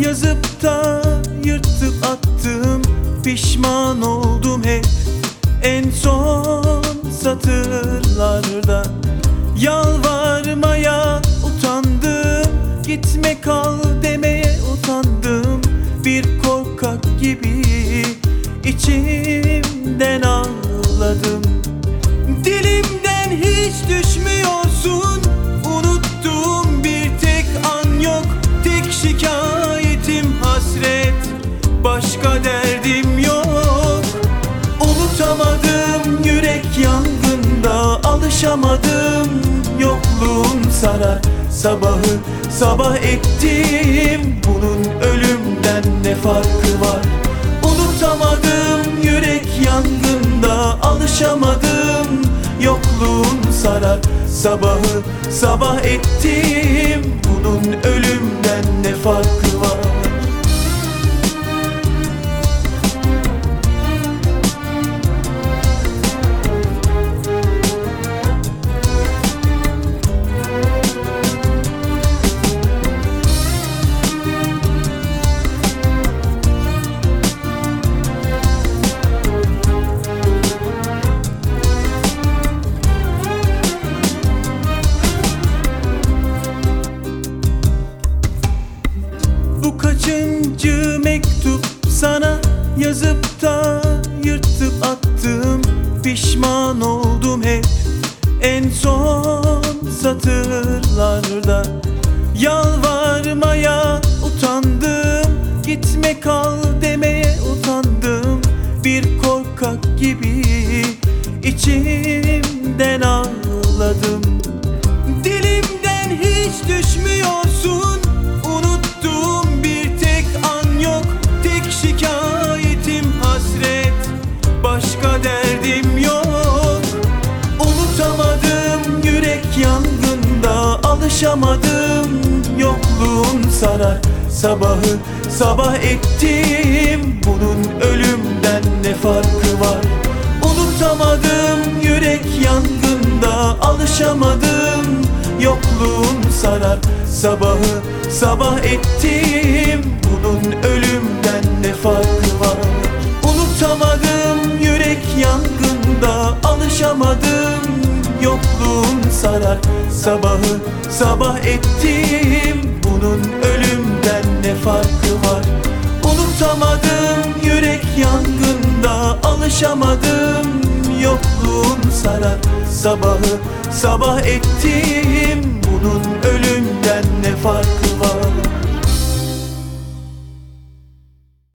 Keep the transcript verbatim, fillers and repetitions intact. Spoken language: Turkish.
yazıp da yırtıp attım. Pişman oldum hep en son satırlarda. Yalvarmaya utandım, gitme kal demeye utandım. Bir korkak gibi içimden ağladım. Dilimden hiç düşmüyorsun, unuttuğum bir tek an yok. Tek şikayetim hasret, başka derdim yok. Unutamadım, yürek yangında alışamadım. Yokluğun sarar, sabahı sabah ettim. Bunun ölümden ne farkı var? Unutamadım, yürek yangında alışamadım. Yokluğun sarar, sabahı sabah ettim. Bunun ölümden ne farkı var? Bu kaçıncı mektup sana, yazıp da yırtıp attım. Pişman oldum hep en son satırlarda. Yalvarmaya utandım, gitme kal demeye utandım. Bir korkak gibi içimden ağladım. Dilimden hiç düşmüyorsun, unuttuğum bir tek an yok. Tek şikayetim hasret, başka derdim yok. Unutamadım, yürek yangında alışamadım. Yokluğun sarar, sabahı sabah ettim. Bunun ölümden ne farkı var? Unutamadım, yürek yangında alışamadım. Yokluğun sarar, sabahı sabah ettim. Bunun ölümden ne farkı var? Unutamadım, yürek yangında alışamadım. Yokluğun sarar, sabahı sabah ettim. Bunun ölümden ne farkı var? Unutamadım, yürek yangında alışamadım. Yokluğun sarar, sabahı sabah ettim. Bunun ölümden ne farkı var?